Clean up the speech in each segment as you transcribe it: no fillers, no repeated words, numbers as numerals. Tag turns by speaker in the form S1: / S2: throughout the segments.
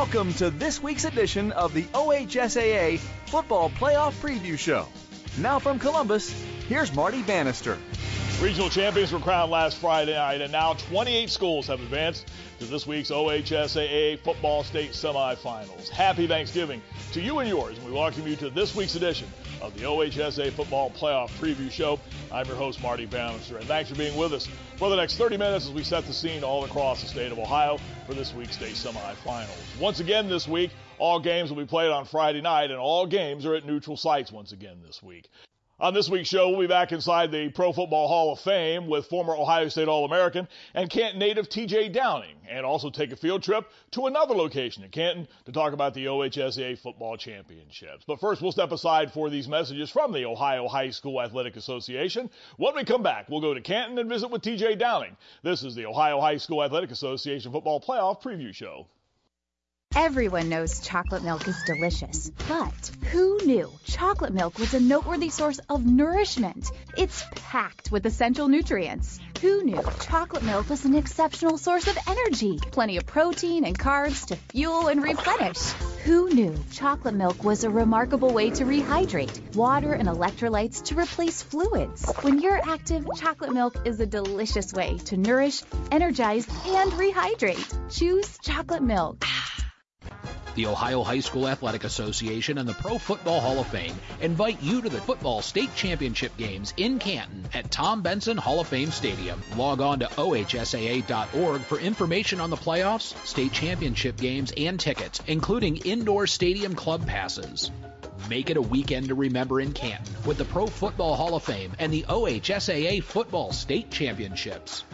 S1: Welcome to this week's edition of the OHSAA Football Playoff Preview Show. Now from Columbus, here's Marty Bannister.
S2: Regional champions were crowned last Friday night, and now 28 schools have advanced to this week's OHSAA Football State Semifinals. Happy Thanksgiving to you and yours, and we welcome you to this week's edition of the OHSAA Football Playoff Preview Show. I'm your host, Marty Bannister, and thanks for being with us for the next 30 minutes as we set the scene all across the state of Ohio for this week's state semifinals. Once again this week, all games will be played on Friday night, and all games are at neutral sites once again this week. On this week's show, we'll be back inside the Pro Football Hall of Fame with former Ohio State All-American and Canton native TJ Downing, and also take a field trip to another location in Canton to talk about the OHSAA Football Championships. But first, we'll step aside for these messages from the Ohio High School Athletic Association. When we come back, we'll go to Canton and visit with TJ Downing. This is the Ohio High School Athletic Association Football Playoff Preview Show.
S3: Everyone knows chocolate milk is delicious, but who knew chocolate milk was a noteworthy source of nourishment? It's packed with essential nutrients. Who knew chocolate milk was an exceptional source of energy? Plenty of protein and carbs to fuel and replenish. Who knew chocolate milk was a remarkable way to rehydrate? Water and electrolytes to replace fluids. When you're active, chocolate milk is a delicious way to nourish, energize, and rehydrate. Choose chocolate milk.
S4: The Ohio High School Athletic Association and the Pro Football Hall of Fame invite you to the Football State Championship games in Canton at Tom Benson Hall of Fame Stadium. Log on to ohsaa.org for information on the playoffs, state championship games, and tickets, including indoor stadium club passes. Make it a weekend to remember in Canton with the Pro Football Hall of Fame and the OHSAA Football State Championships.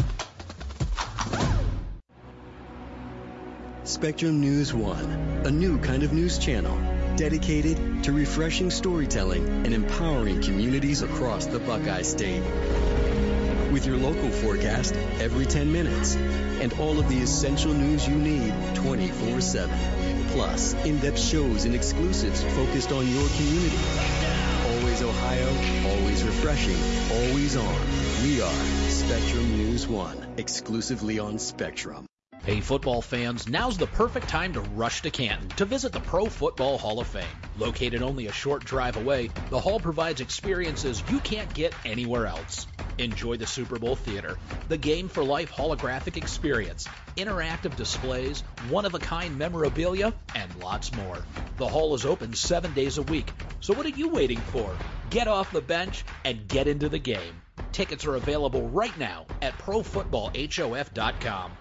S5: Spectrum News 1, a new kind of news channel dedicated to refreshing storytelling and empowering communities across the Buckeye State. With your local forecast every 10 minutes and all of the essential news you need 24/7. Plus, in-depth shows and exclusives focused on your community. Always Ohio, always refreshing, always on. We are Spectrum News 1, exclusively on Spectrum.
S4: Hey football fans, now's the perfect time to rush to Canton to visit the Pro Football Hall of Fame. Located only a short drive away, the hall provides experiences you can't get anywhere else. Enjoy the Super Bowl theater, the Game for Life holographic experience, interactive displays, one-of-a-kind memorabilia, and lots more. The hall is open 7 days a week, so what are you waiting for? Get off the bench and get into the game. Tickets are available right now at profootballhof.com.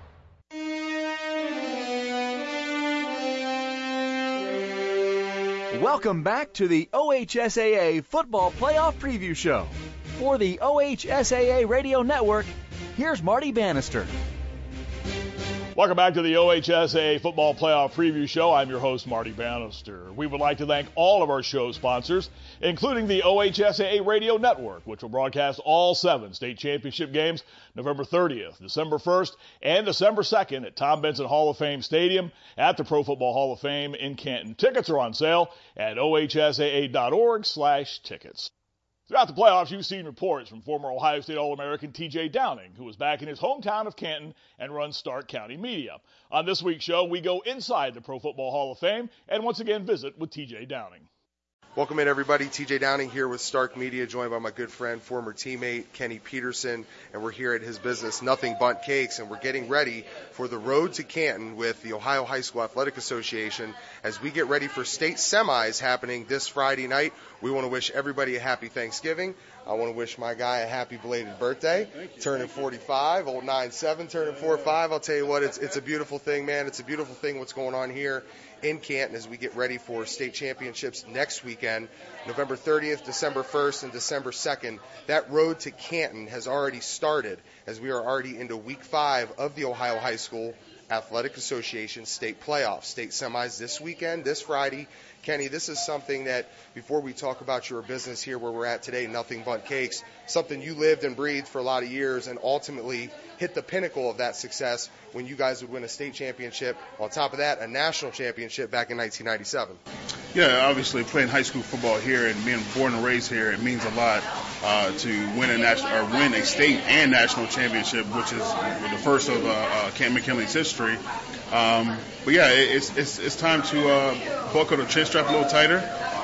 S1: Welcome back to the OHSAA Football Playoff Preview Show. For the OHSAA Radio Network, here's Marty Bannister.
S2: Welcome back to the OHSAA Football Playoff Preview Show. I'm your host, Marty Bannister. We would like to thank all of our show sponsors, including the OHSAA Radio Network, which will broadcast all 7 state championship games November 30th, December 1st, and December 2nd at Tom Benson Hall of Fame Stadium at the Pro Football Hall of Fame in Canton. Tickets are on sale at ohsaa.org/tickets. Throughout the playoffs, you've seen reports from former Ohio State All-American TJ Downing, who is back in his hometown of Canton and runs Stark County Media. On this week's show, we go inside the Pro Football Hall of Fame and once again visit with TJ Downing.
S6: Welcome in, everybody. TJ Downing here with Stark Media, joined by my good friend, former teammate, Kenny Peterson, and we're here at his business, Nothing Bundt Cakes, and we're getting ready for the road to Canton with the Ohio High School Athletic Association as we get ready for state semis happening this Friday night. We want to wish everybody a happy Thanksgiving. I want to wish my guy a happy belated birthday. Turning 45, old 9-7, turning 4-5. I'll tell you what, it's a beautiful thing, man. It's a beautiful thing what's going on here in Canton as we get ready for state championships next weekend, November 30th, December 1st, and December 2nd. That road to Canton has already started as we are already into week 5 of the Ohio High School Athletic Association state playoffs, state semis this weekend, this Friday. Kenny, this is something that, before we talk about your business here where we're at today, Nothing Bundt Cakes, something you lived and breathed for a lot of years and ultimately hit the pinnacle of that success when you guys would win a state championship. On top of that, a national championship back in 1997.
S7: Yeah, obviously playing high school football here and being born and raised here, it means a lot to win a state and national championship, which is the first of Canton McKinley's history. But yeah, it's time to buckle the chin strap a little tighter,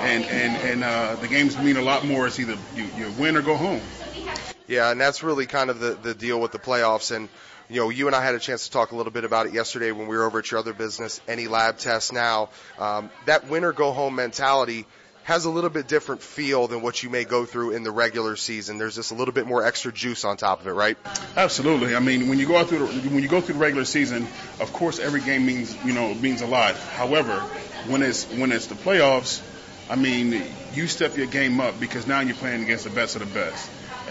S7: and the games mean a lot more. It's either you win or go home.
S6: Yeah, and that's really kind of the deal with the playoffs. And you and I had a chance to talk a little bit about it yesterday when we were over at your other business, Any Lab Test Now. That win or go home mentality has a little bit different feel than what you may go through in the regular season. There's just a little bit more extra juice on top of it, right?
S7: Absolutely. I mean, when you go through the regular season, of course, every game means a lot. However, when it's the playoffs, I mean, you step your game up because now you're playing against the best of the best.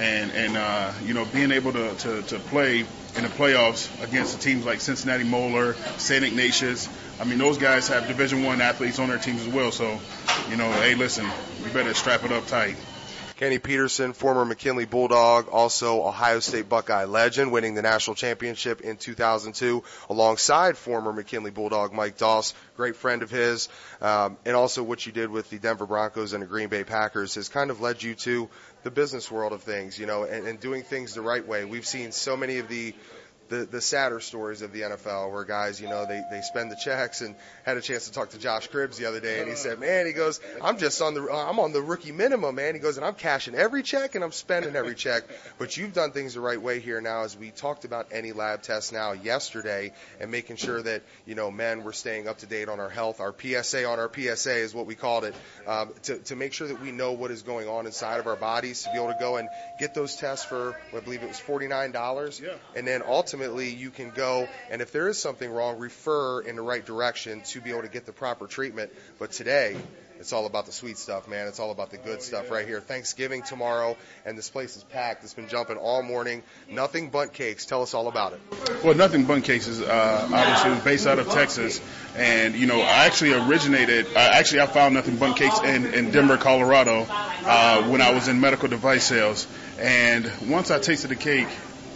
S7: And being able to play in the playoffs against teams like Cincinnati Moeller, St. Ignatius, I mean, those guys have Division I athletes on their teams as well. So, hey, listen, you better strap it up tight.
S6: Kenny Peterson, former McKinley Bulldog, also Ohio State Buckeye legend, winning the national championship in 2002 alongside former McKinley Bulldog Mike Doss, great friend of his. And also what you did with the Denver Broncos and the Green Bay Packers has kind of led you to the business world of things, and doing things the right way. We've seen so many of the sadder stories of the NFL where guys, they spend the checks, and had a chance to talk to Josh Cribbs the other day, and he said, man, he goes, I'm on the rookie minimum, man. He goes, and I'm cashing every check and I'm spending every check. But you've done things the right way here now, as we talked about Any Lab Test Now yesterday, and making sure that, men, we're staying up to date on our health. Our PSA on our PSA is what we called it, to make sure that we know what is going on inside of our bodies, to be able to go and get those tests for, I believe it was $49.
S7: Yeah.
S6: And then ultimately you can go, and if there is something wrong, refer in the right direction to be able to get the proper treatment. But today, it's all about the sweet stuff, man. It's all about the good stuff right here. Thanksgiving tomorrow, and this place is packed. It's been jumping all morning. Nothing Bundt Cakes. Tell us all about it.
S7: Well, Nothing Bundt Cakes is obviously based out of Texas, and I found Nothing Bundt Cakes in Denver, Colorado, when I was in medical device sales. And once I tasted the cake,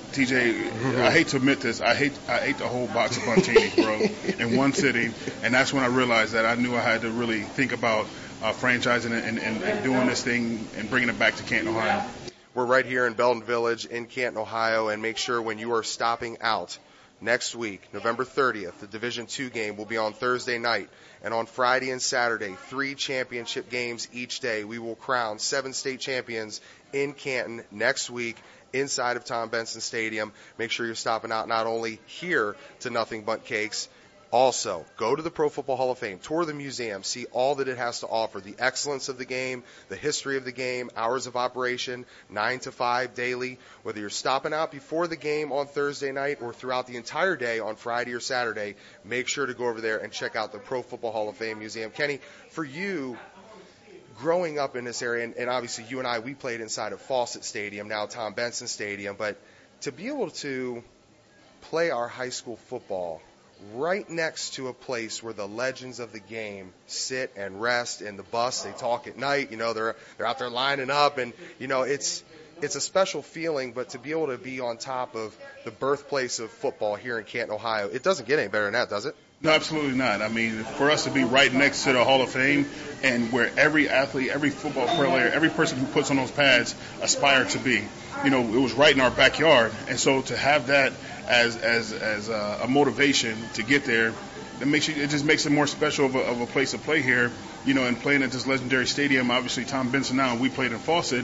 S7: TJ, I hate to admit this, I ate the whole box of Buntinis, bro, in one sitting, and that's when I realized that I knew I had to really think about franchising and doing this thing and bringing it back to Canton, Ohio.
S6: We're right here in Belden Village in Canton, Ohio, and make sure when you are stopping out next week, November 30th, the Division II game will be on Thursday night, and on Friday and Saturday, 3 championship games each day. We will crown 7 state champions in Canton next week, inside of Tom Benson Stadium. Make sure you're stopping out not only here to Nothing Bundt Cakes, also go to the Pro Football Hall of Fame, tour the museum, see all that it has to offer, the excellence of the game, the history of the game, hours of operation, 9 to 5 daily. Whether you're stopping out before the game on Thursday night or throughout the entire day on Friday or Saturday, make sure to go over there and check out the Pro Football Hall of Fame Museum. Kenny, for you, growing up in this area, and obviously you and I, we played inside of Fawcett Stadium, now Tom Benson Stadium, but to be able to play our high school football right next to a place where the legends of the game sit and rest in the bus, they talk at night, they're out there lining up, and, it's a special feeling, but to be able to be on top of the birthplace of football here in Canton, Ohio, it doesn't get any better than that, does it?
S7: No, absolutely not. I mean, for us to be right next to the Hall of Fame, and where every athlete, every football player, every person who puts on those pads aspire to be, it was right in our backyard. And so to have that as a motivation to get there, it just makes it more special of a place to play here, and playing at this legendary stadium. Obviously, Tom Benson now, and we played in Fawcett.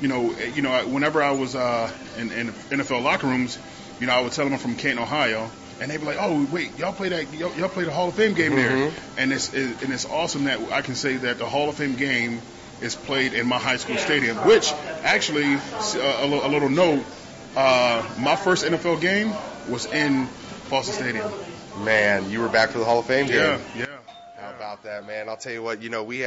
S7: Whenever I was in NFL locker rooms, I would tell them I'm from Canton, Ohio. And they'd be like, "Oh, wait, y'all played a Hall of Fame game there," and it's awesome that I can say that the Hall of Fame game is played in my high school stadium. Which actually, a little note, my first NFL game was in Fawcett Stadium.
S6: Man, you were back for the Hall of Fame game.
S7: Yeah.
S6: How about that, man? I'll tell you what.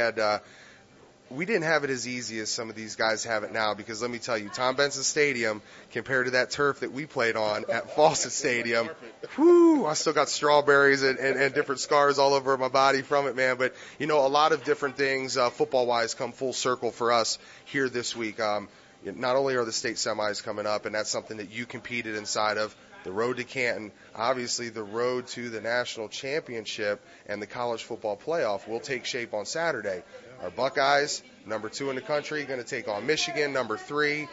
S6: We didn't have it as easy as some of these guys have it now, because let me tell you, Tom Benson Stadium, compared to that turf that we played on at Fawcett Stadium, I still got strawberries and different scars all over my body from it, man. But, a lot of different things football-wise come full circle for us here this week. Not only are the state semis coming up, and that's something that you competed inside of, the road to Canton, obviously the road to the national championship and the college football playoff will take shape on Saturday. Our Buckeyes, number 2 in the country, going to take on Michigan, number 3.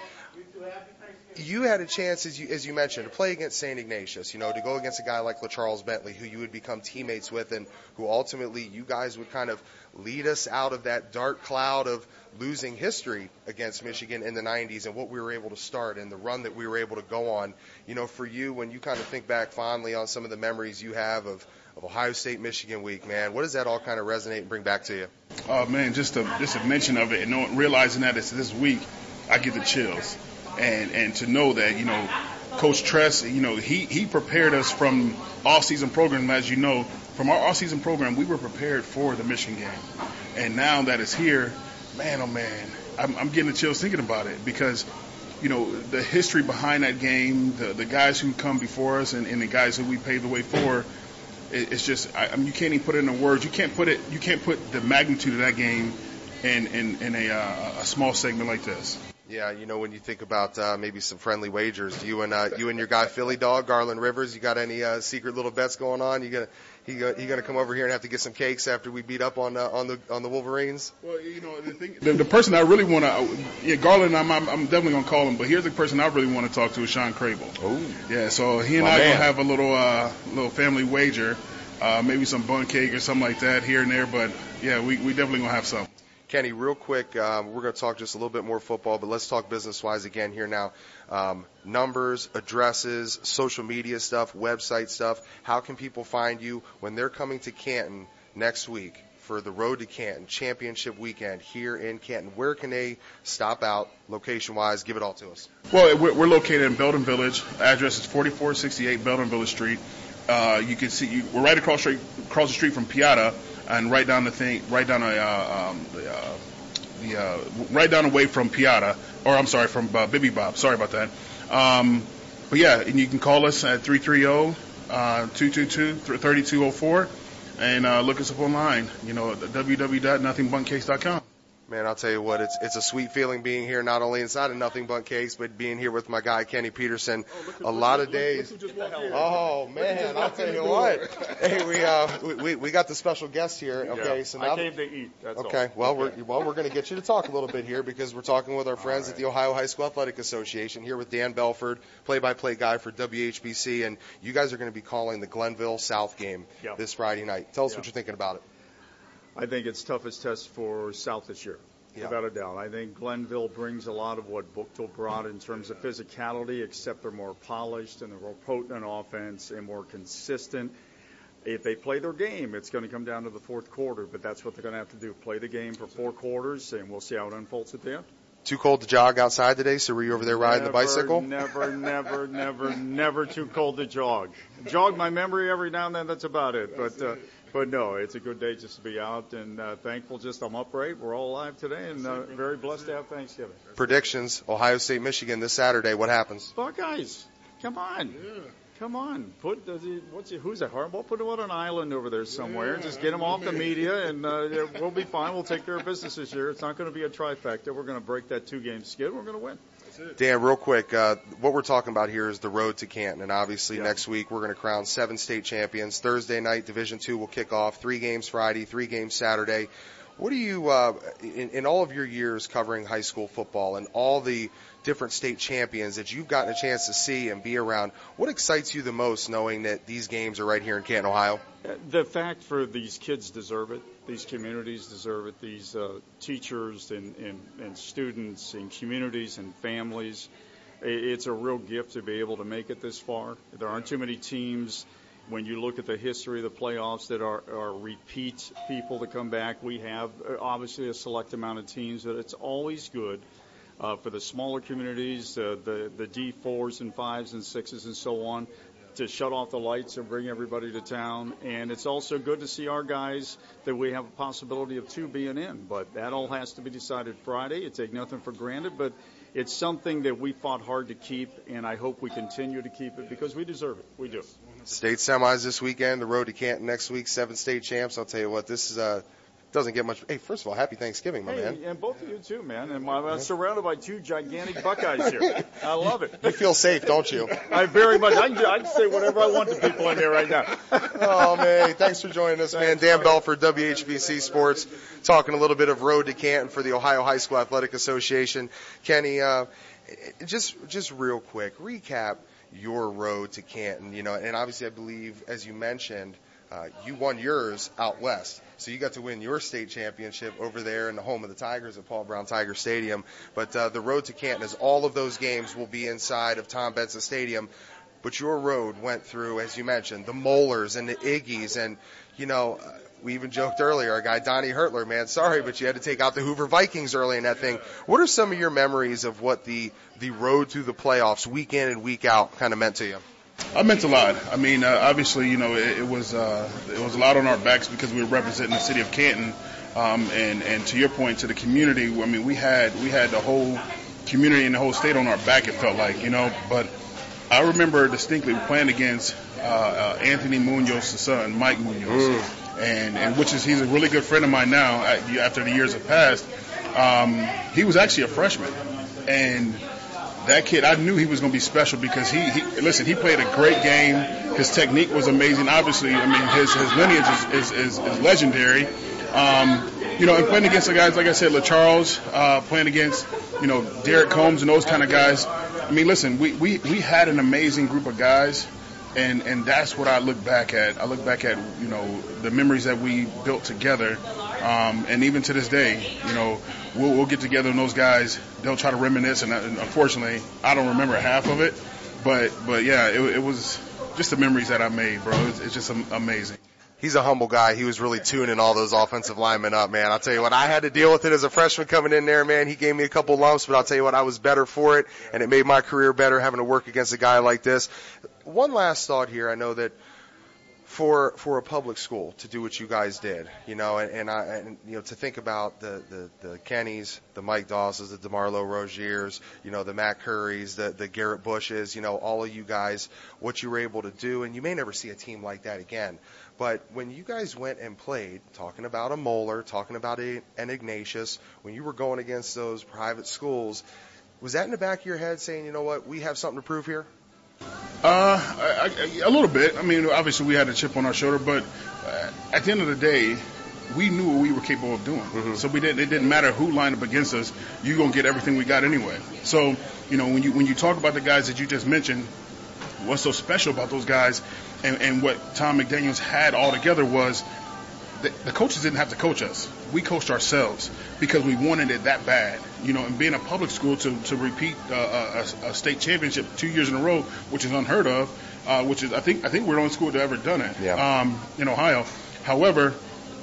S6: You had a chance, as you mentioned, to play against St. Ignatius, to go against a guy like LaCharles Bentley, who you would become teammates with, and who ultimately you guys would kind of lead us out of that dark cloud of losing history against Michigan in the 90s and what we were able to start and the run that we were able to go on. For you, when you kind of think back fondly on some of the memories you have of Ohio State Michigan week, man, what does that all kind of resonate and bring back to you?
S7: Oh, man, just a mention of it and realizing that it's this week, I get the chills. And to know that, Coach Tress, he prepared us from off-season program. As you know, from our off-season program, we were prepared for the Michigan game. And now that it's here, man, oh, man, I'm getting the chills thinking about it because, the history behind that game, the guys who come before us and the guys who we paved the way for, it's just, you can't even put it into words. You can't put the magnitude of that game in a small segment like this.
S6: Yeah, when you think about maybe some friendly wagers, you and your guy Philly Dog, Garland Rivers, you got any secret little bets going on? You gonna come over here and have to get some cakes after we beat up on the Wolverines?
S7: Well, the person I really want to, Garland, I'm definitely gonna call him. But here's the person I really want to talk to is Sean Crable.
S6: Oh,
S7: yeah. So he and I gonna have a little family wager, maybe some bun cake or something like that here and there. But yeah, we definitely gonna have some.
S6: Kenny, real quick, we're going to talk just a little bit more football, but let's talk business-wise again here now. Numbers, addresses, social media stuff, website stuff. How can people find you when they're coming to Canton next week for the Road to Canton Championship Weekend here in Canton? Where can they stop out location-wise? Give it all to us.
S7: Well, we're located in Belden Village. Address is 4468 Belden Village Street. You can see we're right across the street from Piata. And right down away from Piata, or I'm sorry, from Bibby Bob. Sorry about that. But yeah, and you can call us at 330-222-3204, and look us up online. www.nothingbuncakes.com.
S6: Man, I'll tell you what, it's a sweet feeling being here, not only inside of Nothing But Cakes, but being here with my guy, Kenny Peterson. A lot of days. Oh, man, I'll tell you what. Hey, we got the special guest here. Okay,
S8: yeah,
S6: so now
S8: I came to eat. That's
S6: okay,
S8: all.
S6: Well, we're going to get you to talk a little bit here because we're talking with our friends at the Ohio High School Athletic Association here with Dan Belford, play-by-play guy for WHBC, and you guys are going to be calling the Glenville South game this Friday night. Tell us what you're thinking about it.
S8: I think it's toughest test for South this year, without a doubt. I think Glenville brings a lot of what Bookville brought in terms of physicality, except they're more polished and they're more potent on offense and more consistent. If they play their game, it's going to come down to the fourth quarter, but that's what they're going to have to do, play the game for 4 quarters, and we'll see how it unfolds at the end.
S6: Too cold to jog outside today, so were you over there riding the bicycle?
S8: Never too cold to jog. Jog my memory every now and then, that's about it. But no, it's a good day just to be out, and thankful just I'm upright. We're all alive today, and very blessed to have Thanksgiving.
S6: Predictions, Ohio State, Michigan this Saturday. What happens?
S8: Buckeyes, come on. Yeah. Come on. Who's that? Harbaugh? Put him on an island over there somewhere. Yeah. Just get him off the media, and we'll be fine. We'll take care of business this year. It's not going to be a trifecta. We're going to break that 2-game skid. We're going to win.
S6: Dan, real quick, what we're talking about here is the road to Canton, and obviously next week we're going to crown 7 state champions. Thursday night, Division II will kick off. 3 games Friday, 3 games Saturday. What do you, in all of your years covering high school football and all the different state champions that you've gotten a chance to see and be around, what excites you the most knowing that these games are right here in Canton, Ohio?
S8: The fact for these kids deserve it. These communities deserve it. These teachers and students and communities and families. It's a real gift to be able to make it this far. There aren't too many teams. When you look at the history of the playoffs that are repeat people to come back, we have obviously a select amount of teams, but it's always good for the smaller communities, the D4s and 5s and 6s and so on, to shut off the lights and bring everybody to town. And it's also good to see our guys that we have a possibility of 2 being in. But that all has to be decided Friday. It take nothing for granted, but it's something that we fought hard to keep, and I hope we continue to keep it because we deserve it. We do.
S6: State semis this weekend, the road to Canton next week, 7 state champs. I'll tell you what, this is doesn't get much. Hey, first of all, happy Thanksgiving, my man.
S8: And both of you too, man. And I'm surrounded by two gigantic Buckeyes here. I love it.
S6: You feel safe, don't you?
S8: I very much. I can say whatever I want to people in here right now.
S6: Oh, man. Thanks for joining us, man. Dan Belford, WHBC Sports, talking a little bit of Road to Canton for the Ohio High School Athletic Association. Kenny, just real quick, recap your road to Canton, and obviously I believe, as you mentioned, you won yours out west. So you got to win your state championship over there in the home of the Tigers at Paul Brown Tiger Stadium. But the road to Canton is all of those games will be inside of Tom Benson Stadium. But your road went through, as you mentioned, the Mollers and the Iggies. And, we even joked earlier, our guy Donnie Hertler, man, sorry, but you had to take out the Hoover Vikings early in that thing. What are some of your memories of what the road through the playoffs, week in and week out, kind of meant to you?
S7: It meant a lot. I mean, obviously, it was a lot on our backs because we were representing the city of Canton, and to your point, to the community. I mean, we had the whole community and the whole state on our back. It felt like, But I remember distinctly playing against Anthony Munoz, the son, Mike Munoz, and he's a really good friend of mine now. After the years have passed, he was actually a freshman, and that kid, I knew he was going to be special because he played a great game. His technique was amazing. Obviously, I mean, his lineage is legendary. And playing against the guys, like I said, LaCharles, playing against, Derek Combs and those kind of guys. I mean, listen, we had an amazing group of guys, and that's what I look back at. I look back at, the memories that we built together. And even to this day, we'll get together and those guys, they'll try to reminisce, and unfortunately, I don't remember half of it. But yeah, it was just the memories that I made, bro. It's just amazing.
S6: He's a humble guy. He was really tuning all those offensive linemen up, man. I'll tell you what, I had to deal with it as a freshman coming in there, man. He gave me a couple lumps, but I'll tell you what, I was better for it, and it made my career better having to work against a guy like this. One last thought here. I know that for a public school to do what you guys did, and to think about the Kennys, the Mike Dawsons, the DeMarlo Roziers, the Matt Currys, the Garrett Bushes, all of you guys, what you were able to do, and you may never see a team like that again. But when you guys went and played, talking about a Moeller, talking about an Ignatius, when you were going against those private schools, was that in the back of your head saying, you know what, we have something to prove here?
S7: A little bit. I mean, obviously we had a chip on our shoulder, but at the end of the day, we knew what we were capable of doing. Mm-hmm. So it didn't matter who lined up against us. You're gonna get everything we got anyway. So when you talk about the guys that you just mentioned, what's so special about those guys, and what Tom McDaniels had all together was the coaches didn't have to coach us. We coached ourselves because we wanted it that bad. And being a public school to repeat a state championship 2 years in a row, which is unheard of, which is I think we're the only school to ever done it in Ohio. However,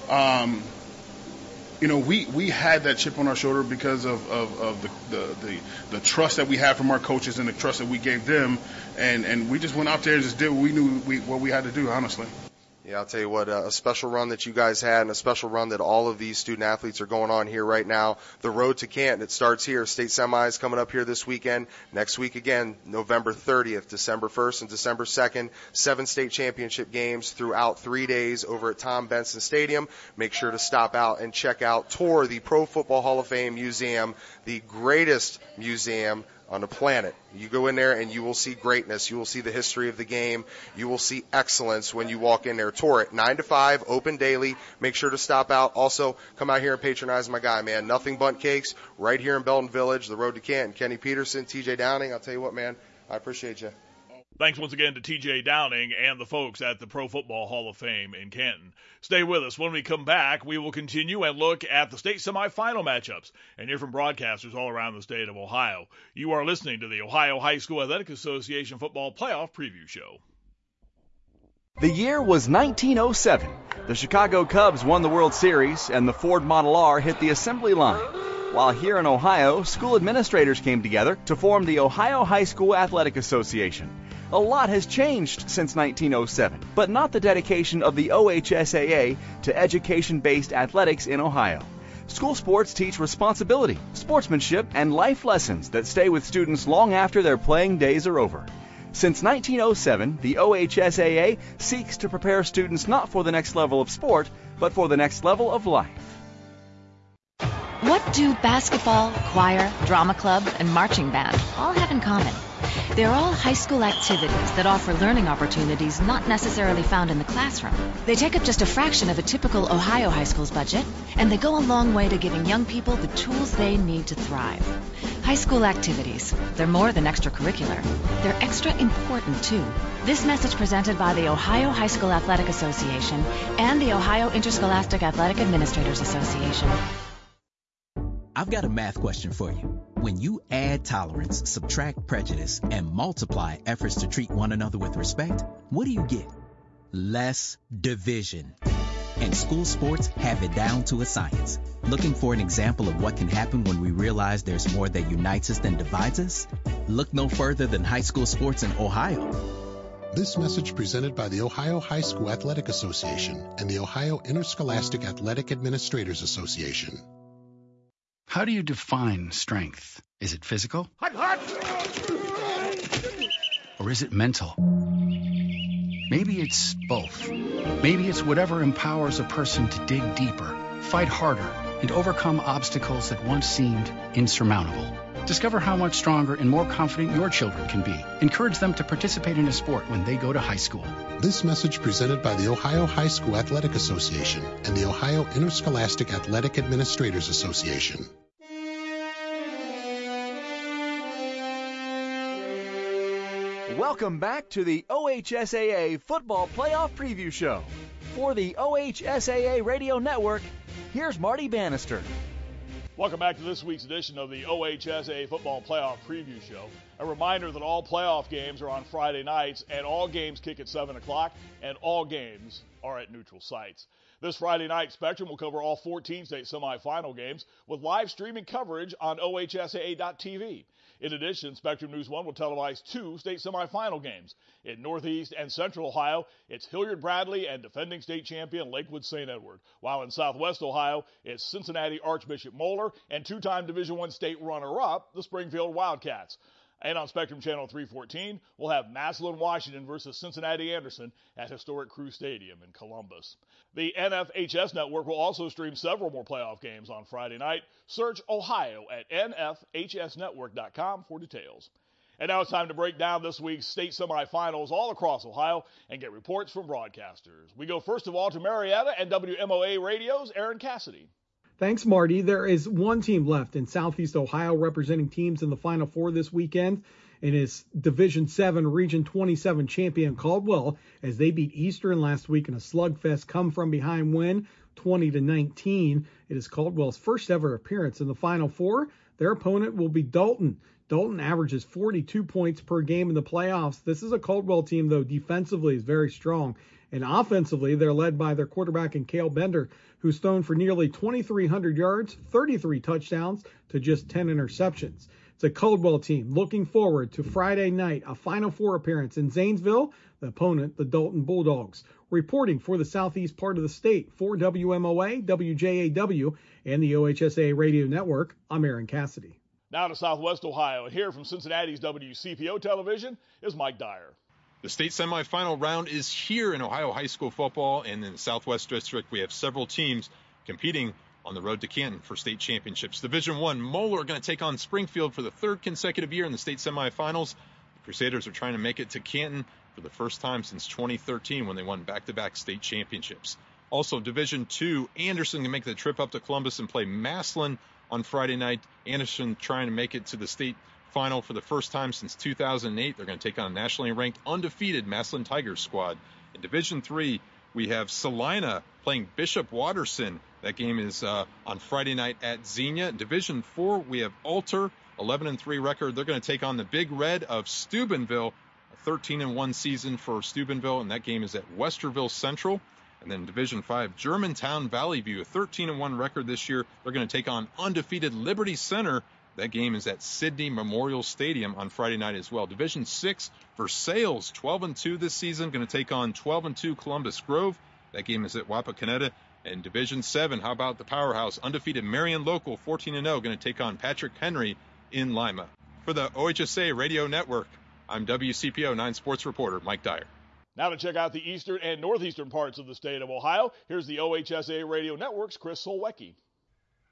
S7: we had that chip on our shoulder because of the trust that we had from our coaches and the trust that we gave them, and we just went out there and just did what we knew what we had to do, honestly.
S6: Yeah, I'll tell you what, a special run that you guys had and a special run that all of these student athletes are going on here right now. The road to Canton, it starts here. State semis coming up here this weekend. Next week again, November 30th, December 1st, and December 2nd. 7 state championship games throughout 3 days over at Tom Benson Stadium. Make sure to stop out and tour the Pro Football Hall of Fame Museum, the greatest museum on the planet. You go in there and you will see greatness. You will see the history of the game. You will see excellence when you walk in there. Tour it 9 to 5, open daily. Make sure to stop out. Also, come out here and patronize my guy, man. Nothing Bundt Cakes right here in Belton Village, the road to Canton. Kenny Peterson, TJ Downing. I'll tell you what, man, I appreciate you.
S2: Thanks once again to TJ Downing and the folks at the Pro Football Hall of Fame in Canton. Stay with us. When we come back, we will continue and look at the state semifinal matchups and hear from broadcasters all around the state of Ohio. You are listening to the Ohio High School Athletic Association Football Playoff Preview Show.
S1: The year was 1907. The Chicago Cubs won the World Series, and the Ford Model R hit the assembly line. While here in Ohio, school administrators came together to form the Ohio High School Athletic Association. A lot has changed since 1907, but not the dedication of the OHSAA to education-based athletics in Ohio. School sports teach responsibility, sportsmanship, and life lessons that stay with students long after their playing days are over. Since 1907, the OHSAA seeks to prepare students not for the next level of sport, but for the next level of life.
S9: What do basketball, choir, drama club, and marching band all have in common? They're all high school activities that offer learning opportunities not necessarily found in the classroom. They take up just a fraction of a typical Ohio high school's budget, and they go a long way to giving young people the tools they need to thrive. High school activities, they're more than extracurricular. They're extra important, too. This message presented by the Ohio High School Athletic Association and the Ohio Interscholastic Athletic Administrators Association.
S10: I've got a math question for you. When you add tolerance, subtract prejudice, and multiply efforts to treat one another with respect, what do you get? Less division. And school sports have it down to a science. Looking for an example of what can happen when we realize there's more that unites us than divides us? Look no further than high school sports in Ohio.
S11: This message presented by the Ohio High School Athletic Association and the Ohio Interscholastic Athletic Administrators Association.
S12: How do you define strength? Is it physical? Or is it mental? Maybe it's both. Maybe it's whatever empowers a person to dig deeper, fight harder, and overcome obstacles that once seemed insurmountable. Discover how much stronger and more confident your children can be. Encourage them to participate in a sport when they go to high school.
S11: This message presented by the Ohio High School Athletic Association and the Ohio Interscholastic Athletic Administrators Association.
S1: Welcome back to the OHSAA Football Playoff Preview Show. For the OHSAA Radio Network, here's Marty Bannister.
S2: Welcome back to this week's edition of the OHSAA Football Playoff Preview Show. A reminder that all playoff games are on Friday nights, and all games kick at 7 o'clock, and all games are at neutral sites. This Friday night, Spectrum will cover all 14 state semifinal games with live streaming coverage on OHSAA.tv. In addition, Spectrum News 1 will televise 2 state semifinal games. In Northeast and Central Ohio, it's Hilliard-Bradley and defending state champion Lakewood St. Edward. While in Southwest Ohio, it's Cincinnati Archbishop Moeller and 2-time Division I state runner-up, the Springfield Wildcats. And on Spectrum Channel 314, we'll have Massillon, Washington versus Cincinnati Anderson at historic Crew Stadium in Columbus. The NFHS Network will also stream several more playoff games on Friday night. Search Ohio at nfhsnetwork.com for details. And now it's time to break down this week's state semifinals all across Ohio and get reports from broadcasters. We go first of all to Marietta and WMOA Radio's Aaron Cassidy.
S13: Thanks, Marty. There is one team left in Southeast Ohio representing teams in the Final Four this weekend. It is Division 7 Region 27 champion Caldwell as they beat Eastern last week in a slugfest come-from-behind win, 20-19. It is Caldwell's first ever appearance in the Final Four. Their opponent will be Dalton. Dalton averages 42 points per game in the playoffs. This is a Caldwell team, though, defensively is very strong. And offensively, they're led by their quarterback in Cale Bender, who's thrown for nearly 2,300 yards, 33 touchdowns to just 10 interceptions. It's a Caldwell team looking forward to Friday night, a Final Four appearance in Zanesville, the opponent, the Dalton Bulldogs. Reporting for the southeast part of the state for WMOA, WJAW, and the OHSAA Radio Network, I'm Aaron Cassidy.
S2: Now to Southwest Ohio, and here from Cincinnati's WCPO Television is Mike Dyer.
S14: The state semifinal round is here in Ohio high school football, and in the Southwest District, we have several teams competing on the road to Canton for state championships. Division I, Moeller are going to take on Springfield for the third consecutive year in the state semifinals. The Crusaders are trying to make it to Canton for the first time since 2013 when they won back-to-back state championships. Also, Division II, Anderson can make the trip up to Columbus and play Massillon on Friday night. Anderson trying to make it to the state final for the first time since 2008. They're going to take on a nationally ranked, undefeated Massillon Tigers squad. In Division III, we have Salina playing Bishop Watterson. That game is on Friday night at Xenia. In Division IV, we have Alter, 11-3 record. They're going to take on the Big Red of Steubenville, a 13-1 season for Steubenville, and that game is at Westerville Central. And then Division V, Germantown Valley View, a 13-1 record this year. They're going to take on undefeated Liberty Center. That game is at Sidney Memorial Stadium on Friday night as well. Division VI, Versailles, 12-2 this season, going to take on 12-2 Columbus Grove. That game is at Wapakoneta. And Division VII, how about the powerhouse, undefeated Marion Local, 14-0, going to take on Patrick Henry in Lima. For the OHSAA Radio Network, I'm WCPO 9 Sports reporter Mike Dyer.
S2: Now to check out the eastern and northeastern parts of the state of Ohio, here's the OHSAA Radio Network's Chris Solwecki.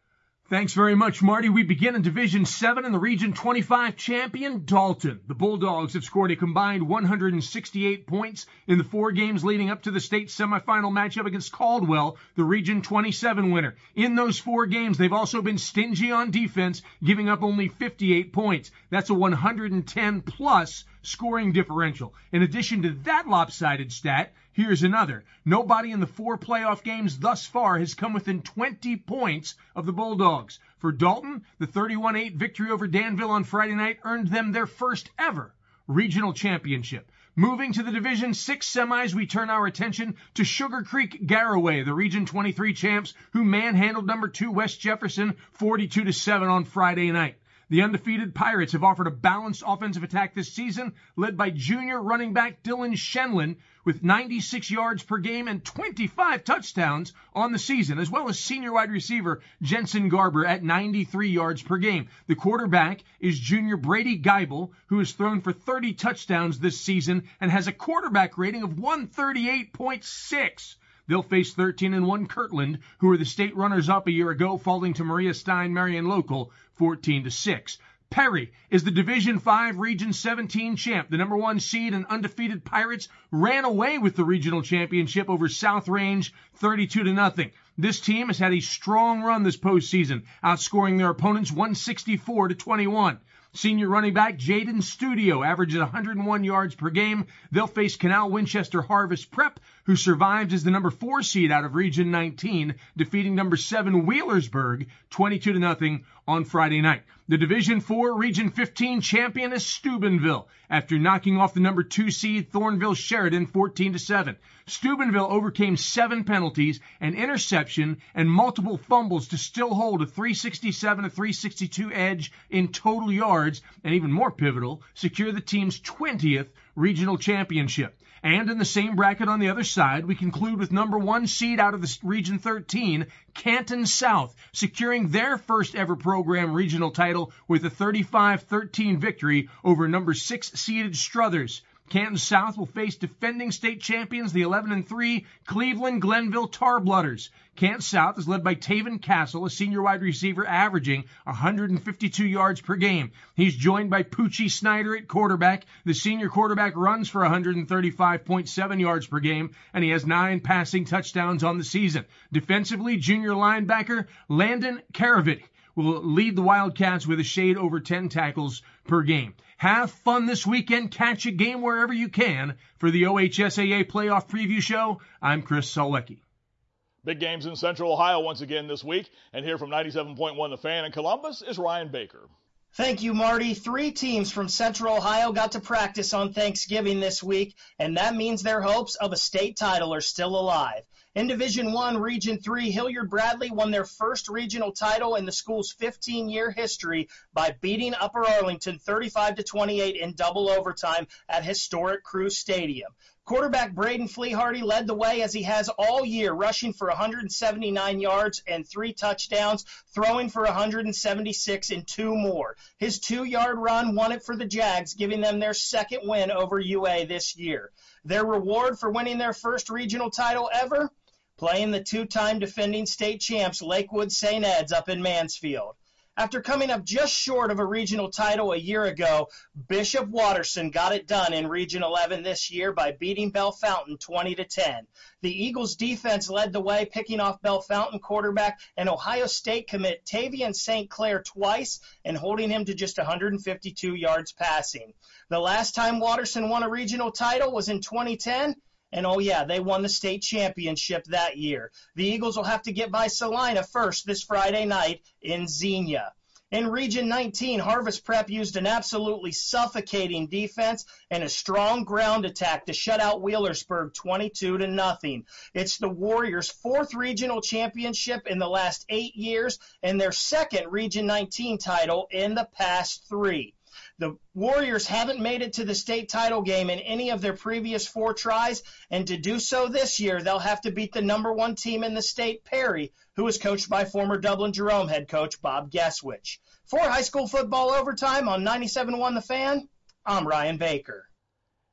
S15: Thanks very much, Marty. We begin in Division 7 in the Region 25 champion, Dalton. The Bulldogs have scored a combined 168 points in the 4 games leading up to the state semifinal matchup against Caldwell, the Region 27 winner. In those 4 games, they've also been stingy on defense, giving up only 58 points. That's a 110-plus scoring differential. In addition to that lopsided stat, here's another. Nobody in the 4 playoff games thus far has come within 20 points of the Bulldogs. For Dalton, the 31-8 victory over Danville on Friday night earned them their first ever regional championship. Moving to the Division 6 semis, we turn our attention to Sugar Creek Garraway, the Region 23 champs, who manhandled number 2 West Jefferson 42-7 on Friday night. The undefeated Pirates have offered a balanced offensive attack this season, led by junior running back Dylan Shenlin with 96 yards per game and 25 touchdowns on the season, as well as senior wide receiver Jensen Garber at 93 yards per game. The quarterback is junior Brady Geibel, who has thrown for 30 touchdowns this season and has a quarterback rating of 138.6. They'll face 13-1 Kirtland, who were the state runners-up a year ago, falling to Maria Stein Marion Local 14-6. Perry is the Division 5 Region 17 champ. The number 1 seed and undefeated Pirates ran away with the regional championship over South Range 32-0. This team has had a strong run this postseason, outscoring their opponents 164-21. Senior running back Jaden Studio averages 101 yards per game. They'll face Canal Winchester Harvest Prep, who survived as the number 4 seed out of Region 19, defeating number 7 Wheelersburg 22-0 on Friday night. The Division 4 Region 15 champion is Steubenville, after knocking off the number 2 seed Thornville Sheridan 14-7. Steubenville overcame 7 penalties, an interception, and multiple fumbles to still hold a 367-362 edge in total yards, and even more pivotal, secure the team's 20th regional championship. And in the same bracket on the other side, we conclude with number 1 seed out of the Region 13, Canton South, securing their first ever program regional title with a 35-13 victory over number 6 seeded Struthers. Canton South will face defending state champions, the 11-3 Cleveland Glenville Tarblooders. Canton South is led by Taven Castle, a senior wide receiver averaging 152 yards per game. He's joined by Poochie Snyder at quarterback. The senior quarterback runs for 135.7 yards per game, and he has 9 passing touchdowns on the season. Defensively, junior linebacker Landon Karavit will lead the Wildcats with a shade over 10 tackles per game. Have fun this weekend. Catch a game wherever you can. For the OHSAA Playoff Preview Show, I'm Chris Solecki.
S2: Big games in Central Ohio once again this week. And here from 97.1 The Fan in Columbus is Ryan Baker.
S16: Thank you, Marty. 3 teams from Central Ohio got to practice on Thanksgiving this week, and that means their hopes of a state title are still alive. In Division 1, Region 3, Hilliard-Bradley won their first regional title in the school's 15-year history by beating Upper Arlington 35-28 in double overtime at historic Crew Stadium. Quarterback Braden Fleehardy led the way as he has all year, rushing for 179 yards and 3 touchdowns, throwing for 176 and 2 more. His 2-yard run won it for the Jags, giving them their second win over UA this year. Their reward for winning their first regional title ever? Playing the 2-time defending state champs Lakewood St. Ed's up in Mansfield. After coming up just short of a regional title a year ago, Bishop Watterson got it done in Region 11 this year by beating Bellefontaine 20-10. The Eagles defense led the way, picking off Bellefontaine quarterback and Ohio State commit Tavian St. Clair twice and holding him to just 152 yards passing. The last time Watterson won a regional title was in 2010. And, oh, yeah, they won the state championship that year. The Eagles will have to get by Salina first this Friday night in Xenia. In Region 19, Harvest Prep used an absolutely suffocating defense and a strong ground attack to shut out Wheelersburg 22-0. It's the Warriors' 4th regional championship in the last 8 years and their 2nd Region 19 title in the past 3. The Warriors haven't made it to the state title game in any of their previous 4 tries, and to do so this year, they'll have to beat the number 1 team in the state, Perry, who is coached by former Dublin Jerome head coach Bob Geswich. For high school football overtime on 97.1 The Fan, I'm Ryan Baker.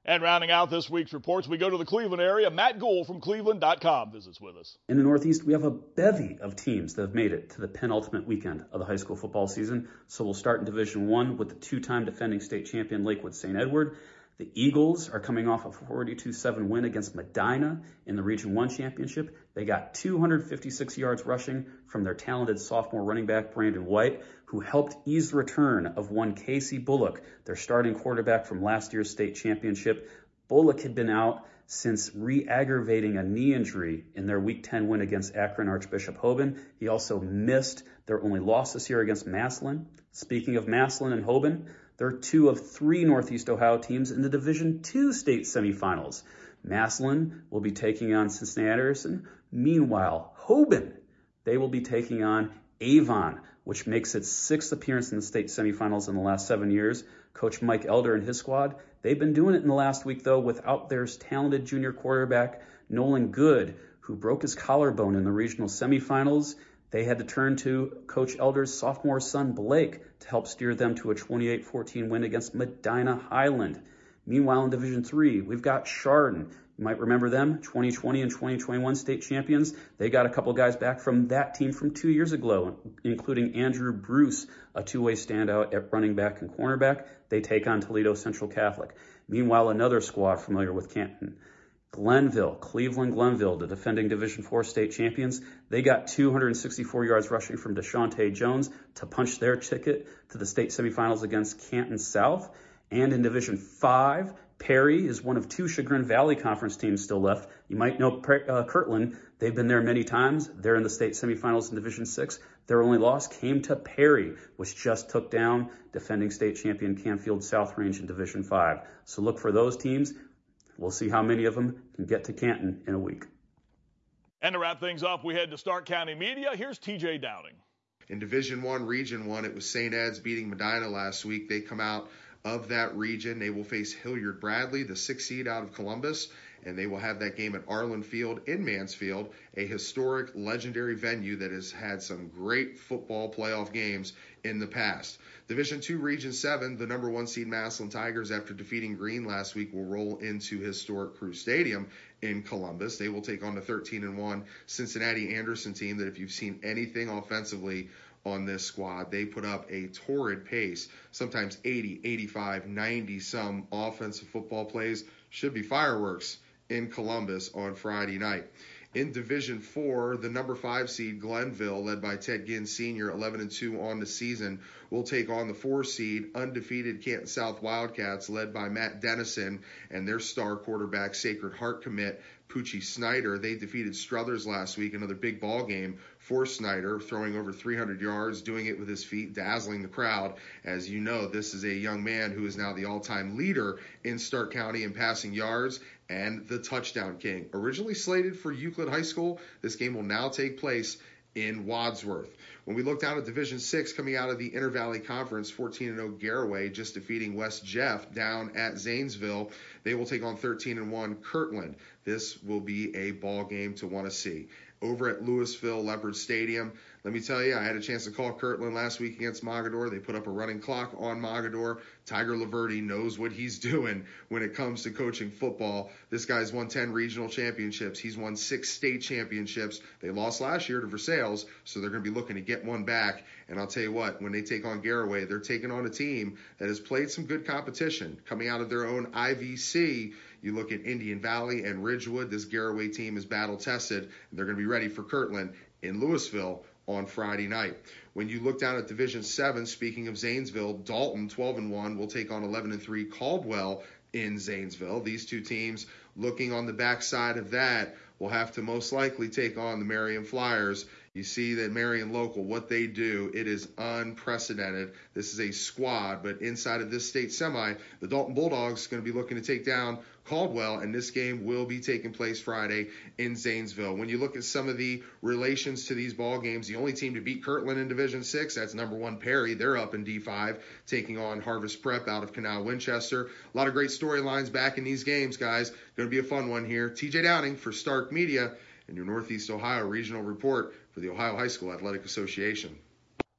S2: And rounding out this week's reports, we go to the Cleveland area. Matt Gould from Cleveland.com visits with us.
S17: In the Northeast, we have a bevy of teams that have made it to the penultimate weekend of the high school football season. So we'll start in Division I with the two-time defending state champion Lakewood St. Edward. The Eagles are coming off a 42-7 win against Medina in the Region 1 championship. They got 256 yards rushing from their talented sophomore running back, Brandon White, who helped ease the return of one Casey Bullock, their starting quarterback from last year's state championship. Bullock had been out since re-aggravating a knee injury in their Week 10 win against Akron Archbishop Hoban. He also missed their only loss this year against Massillon. Speaking of Massillon and Hoban, they're two of three Northeast Ohio teams in the Division II state semifinals. Massillon will be taking on Cincinnati-Edison. Meanwhile, Hoban, they will be taking on Avon, which makes its sixth appearance in the state semifinals in the last 7 years. Coach Mike Elder and his squad, they've been doing it in the last week, though, without their talented junior quarterback, Nolan Good, who broke his collarbone in the regional semifinals. They had to turn to Coach Elder's sophomore son, Blake, to help steer them to a 28-14 win against Medina Highland. Meanwhile, in Division III, we've got Chardon. You might remember them, 2020 and 2021 state champions. They got a couple guys back from that team from 2 years ago, including Andrew Bruce, a two-way standout at running back and cornerback. They take on Toledo Central Catholic. Meanwhile, another squad familiar with Canton, Glenville, Cleveland Glenville, the defending Division IV state champions. They got 264 yards rushing from Deshaunte Jones to punch their ticket to the state semifinals against Canton South. And in Division V, Perry is one of two Chagrin Valley Conference teams still left. You might know Kirtland. They've been there many times. They're in the state semifinals in Division VI. Their only loss came to Perry, which just took down defending state champion Canfield South Range in Division V. So look for those teams. We'll see how many of them can get to Canton in a week.
S2: And to wrap things up, we head to Stark County Media. Here's TJ Downing.
S6: In Division I, Region 1, it was St. Ed's beating Medina last week. They come out of that region. They will face Hilliard Bradley, the 6th seed out of Columbus, and they will have that game at Arlen Field in Mansfield, a historic, legendary venue that has had some great football playoff games in the past. Division II, Region 7, the number 1 seed Massillon Tigers, after defeating Green last week, will roll into historic Crew Stadium in Columbus. They will take on the 13-1 Cincinnati Anderson team that, if you've seen anything offensively on this squad, they put up a torrid pace, sometimes 80, 85, 90 some offensive football plays. Should be fireworks in Columbus on Friday night. In Division IV, the number 5 seed Glenville, led by Ted Ginn Sr., 11-2 on the season, will take on the 4 seed undefeated Canton South Wildcats, led by Matt Dennison and their star quarterback, Sacred Heart commit Poochie Snyder. They defeated Struthers last week, another big ball game for Snyder, throwing over 300 yards, doing it with his feet, dazzling the crowd. As you know, this is a young man who is now the all-time leader in Stark County in passing yards and the touchdown king. Originally slated for Euclid High School, this game will now take place in Wadsworth. When we look down at Division VI, coming out of the Inter Valley Conference, 14-0 Garaway just defeating West Jeff down at Zanesville. They will take on 13-1 Kirtland. This will be a ball game to want to see. Over at Louisville Leopard Stadium, let me tell you, I had a chance to call Kirtland last week against Mogadore. They put up a running clock on Mogadore. Tiger Laverty knows what he's doing when it comes to coaching football. This guy's won 10 regional championships. He's won 6 state championships. They lost last year to Versailles, so they're going to be looking to get one back. And I'll tell you what, when they take on Garaway, they're taking on a team that has played some good competition. Coming out of their own IVC, you look at Indian Valley and Ridgewood. This Garaway team is battle-tested, and they're going to be ready for Kirtland in Louisville on Friday night. When you look down at Division 7, speaking of Zanesville, Dalton, 12-1, will take on 11-3 Caldwell in Zanesville. These two teams, looking on the backside of that, will have to most likely take on the Marion Flyers. You see that Marion local, what they do, it is unprecedented. This is a squad, but inside of this state semi, the Dalton Bulldogs are going to be looking to take down Caldwell, and this game will be taking place Friday in Zanesville. When you look at some of the relations to these ball games, the only team to beat Kirtland in Division 6, that's number 1 Perry. They're up in D5, taking on Harvest Prep out of Canal Winchester. A lot of great storylines back in these games, guys. Going to be a fun one here. TJ Downing for Stark Media and your Northeast Ohio Regional Report for the Ohio High School Athletic Association.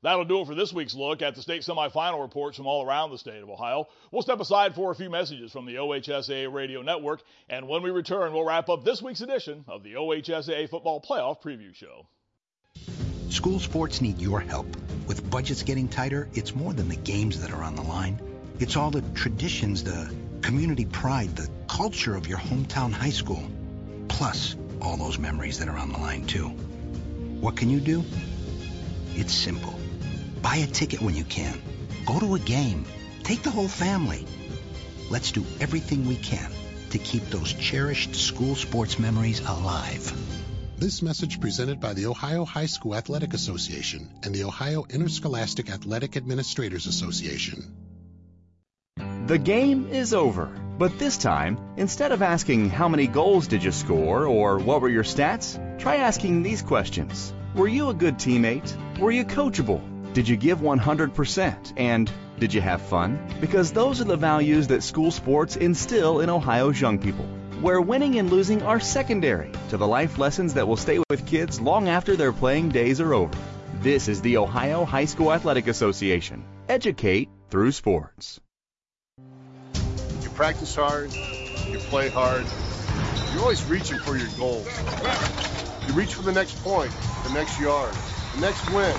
S2: That'll do it for this week's look at the state semifinal reports from all around the state of Ohio. We'll step aside for a few messages from the OHSAA Radio Network, and when we return, we'll wrap up this week's edition of the OHSAA Football Playoff Preview Show.
S18: School sports need your help. With budgets getting tighter, it's more than the games that are on the line. It's all the traditions, the community pride, the culture of your hometown high school. Plus, all those memories that are on the line, too. What can you do? It's simple. Buy a ticket when you can. Go to a game. Take the whole family. Let's do everything we can to keep those cherished school sports memories alive.
S11: This message presented by the Ohio High School Athletic Association and the Ohio Interscholastic Athletic Administrators Association.
S1: The game is over, but this time, instead of asking how many goals did you score or what were your stats, try asking these questions. Were you a good teammate? Were you coachable? Did you give 100%? And did you have fun? Because those are the values that school sports instill in Ohio's young people, where winning and losing are secondary to the life lessons that will stay with kids long after their playing days are over. This is the Ohio High School Athletic Association. Educate through sports.
S19: You practice hard, you play hard, you're always reaching for your goals. You reach for the next point, the next yard, the next win.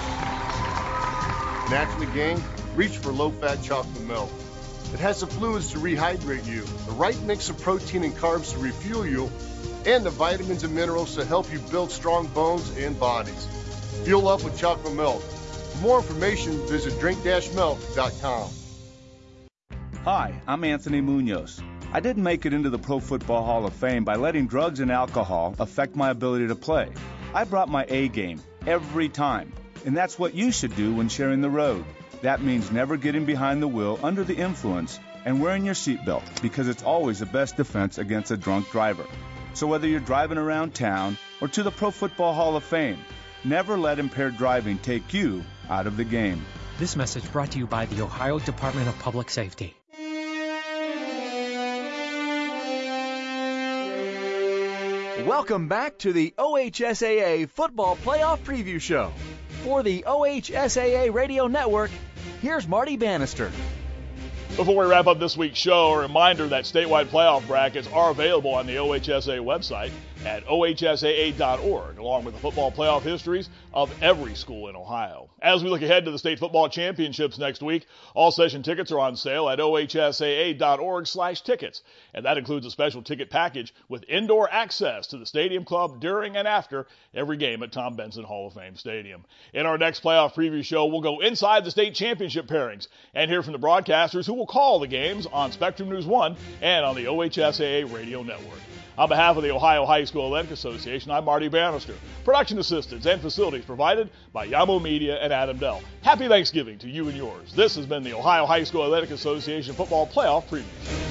S19: And after the game, reach for low-fat chocolate milk. It has the fluids to rehydrate you, the right mix of protein and carbs to refuel you, and the vitamins and minerals to help you build strong bones and bodies. Fuel up with chocolate milk. For more information, visit drink-milk.com.
S20: Hi, I'm Anthony Munoz. I didn't make it into the Pro Football Hall of Fame by letting drugs and alcohol affect my ability to play. I brought my A game every time, and that's what you should do when sharing the road. That means never getting behind the wheel under the influence and wearing your seatbelt, because it's always the best defense against a drunk driver. So whether you're driving around town or to the Pro Football Hall of Fame, never let impaired driving take you out of the game.
S21: This message brought to you by the Ohio Department of Public Safety.
S1: Welcome back to the OHSAA Football Playoff Preview Show. For the OHSAA Radio Network, here's Marty Bannister.
S2: Before we wrap up this week's show, a reminder that statewide playoff brackets are available on the OHSAA website at ohsaa.org, along with the football playoff histories of every school in Ohio. As we look ahead to the state football championships next week, all session tickets are on sale at ohsaa.org/tickets, and that includes a special ticket package with indoor access to the Stadium Club during and after every game at Tom Benson Hall of Fame Stadium. In our next playoff preview show, we'll go inside the state championship pairings and hear from the broadcasters who will call the games on Spectrum News 1 and on the OHSAA Radio Network. On behalf of the Ohio High School Athletic Association, I'm Marty Bannister. Production assistance and facilities provided by Yamo Media and Adam Dell. Happy Thanksgiving to you and yours. This has been the Ohio High School Athletic Association Football Playoff Preview.